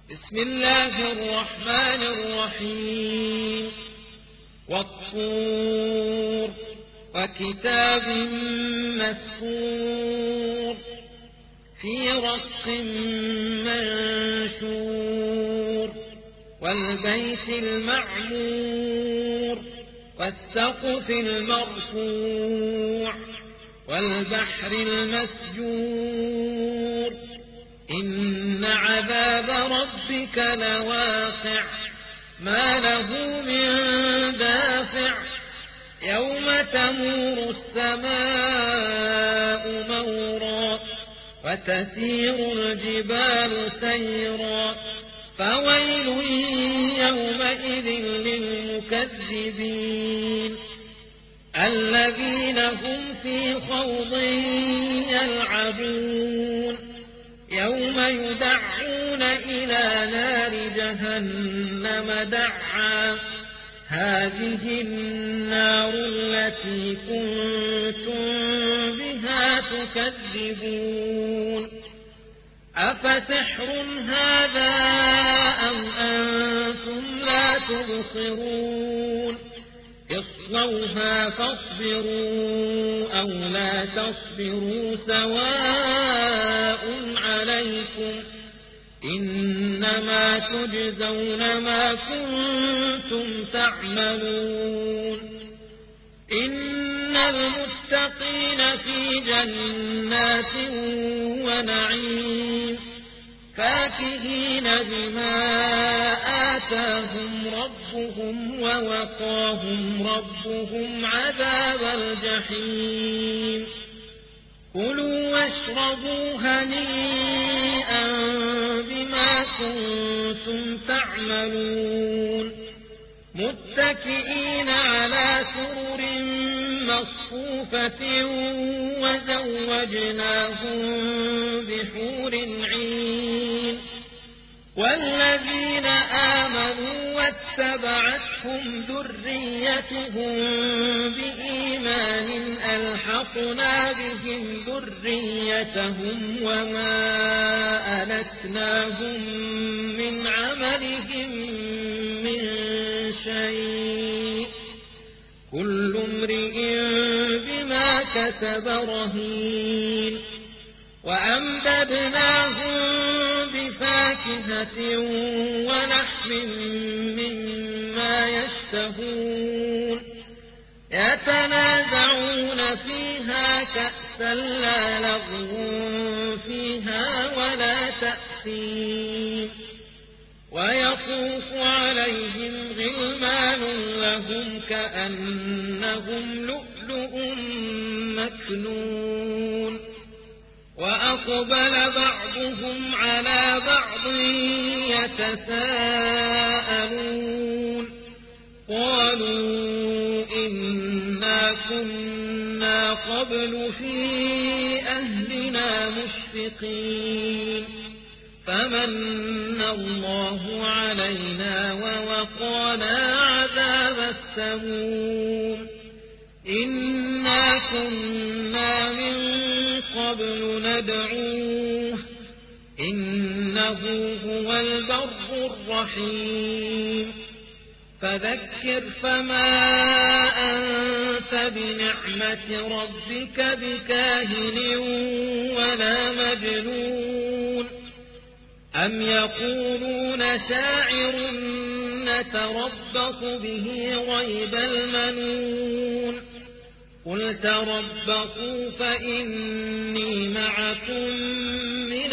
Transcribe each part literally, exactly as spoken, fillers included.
بسم الله الرحمن الرحيم والطور وكتاب مسطور في رق منشور والبيت المعمور والسقف المرفوع والبحر المسجور إن عذاب ربك لواقع ما له من دافع يوم تمور السماء مورا وتسير الجبال سيرا فويل يومئذ للمكذبين الذين هم في خوض يلعبون يوم يدعون إلى نار جهنم دعا هذه النار التي كنتم بها تكذبون أفسحر هذا أم أنتم لا تبصرون اصلوها فاصبروا أو لا تصبروا سواء عليكم إنما تجزون ما كنتم تعملون إن المتقين في جنات ونعيم فاكهين بما آتاهم ربهم ووقاهم ربهم عذاب الجحيم كلوا واشربوا هنيئا بما كنتم تعملون متكئين على سرر مصفوفة وزوجناهم بحور عين والذين آمنوا واتبعتهم ذريتهم بإيمان ألحقنا بهم ذريتهم وما ألتناهم من عملهم من شيء كل امرئ بما كسب رهين وأمددناهم بفاكهة ولحم مما يشتهون يتنازعون فيها كأسا لا لغو فيها ولا تأثيم ويطوف عليهم غلمان لهم كأنهم لؤلؤ مكنون وأقبل بعضهم على بعض يتساءلون قالوا إنا كنا قبل في أهلنا مشفقين فمن الله علينا ووقانا عذاب السموم إنا كنا من قبل ندعوه إنه هو البر الرحيم فذكر فما أنت بنعمة ربك بكاهن ولا مجنون أم يقولون شاعر نتربص به ريب المنون قل تربصوا فإني معكم من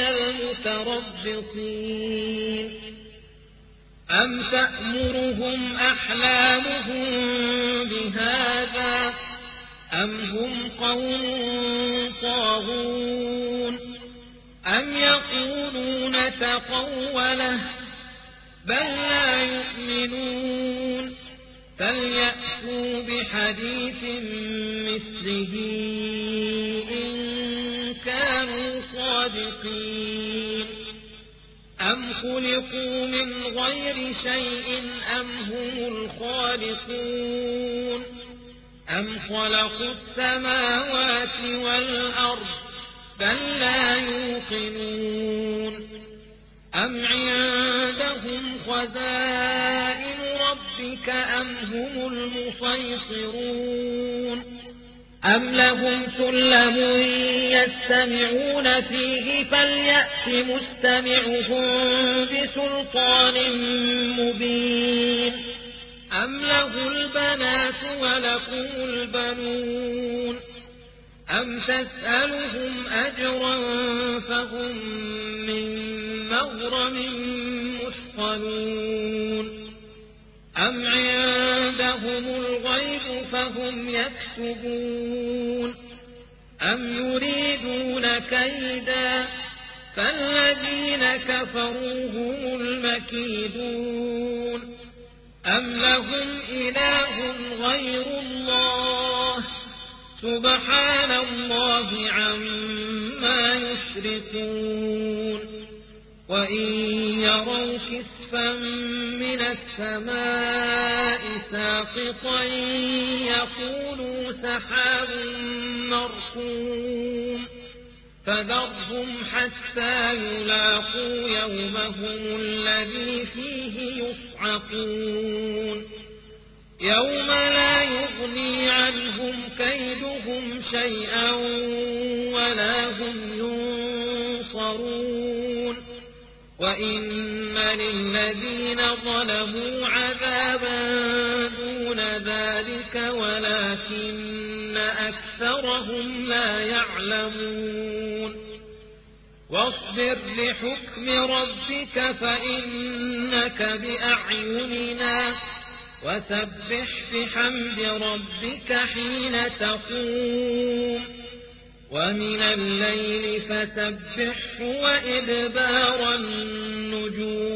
المتربصين أم تأمرهم أحلامهم بهذا أم هم قوم طاغون أم يقولون تقوله بل لا يؤمنون فليأتوا بحديث مثله إن كانوا صادقين أم خلقوا من غير شيء أم هم الخالقون أم خلقوا السماوات والأرض بل لا يوقنون أم عند خزائن ربك أم هم المسيطرون أم لهم سلم يستمعون فيه فليأت مستمعهم بسلطان مبين أم له البنات ولكم البنون أم تسألهم أجرا فهم من مغرم مثقلون أم عندهم الغيب فهم يكتبون أم يريدون كيدا فالذين كفروا هم المكيدون أم لهم إله غير الله سبحان الله عما يشركون وإن يروا كسفا من السماء ساقطا يقولوا سحاب مركوم فذرهم حتى يلاقوا يومهم الذي فيه يصعقون يوم لا يغني عنهم كيدهم شيئا ولا هم ينصرون وإن للذين ظلموا عذابا دون ذلك ولكن أكثرهم لا يعلمون واصبر لحكم ربك فإنك بأعيننا وسبح بحمد ربك حين تقوم ومن الليل فسبحه وإدبار النجوم